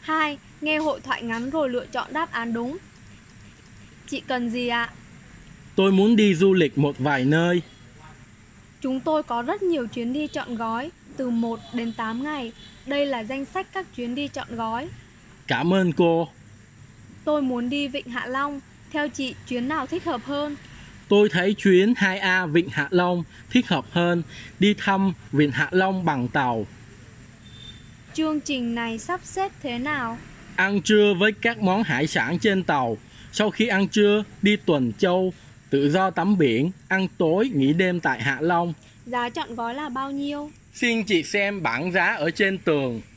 2. Nghe hội thoại ngắn rồi lựa chọn đáp án đúng. Chị cần gì ạ? Tôi muốn đi du lịch một vài nơi. Chúng tôi có rất nhiều chuyến đi trọn gói, từ 1 đến 8 ngày. Đây là danh sách các chuyến đi trọn gói. Cảm ơn cô. Tôi muốn đi Vịnh Hạ Long. Theo chị, chuyến nào thích hợp hơn? Tôi thấy chuyến 2A Vịnh Hạ Long thích hợp hơn. Đi thăm Vịnh Hạ Long bằng tàu. Chương trình này sắp xếp thế nào? Ăn trưa với các món hải sản trên tàu. Sau khi ăn trưa, đi tuần châu, tự do tắm biển, ăn tối, nghỉ đêm tại Hạ Long. Giá trọn gói là bao nhiêu? Xin chị xem bảng giá ở trên tường.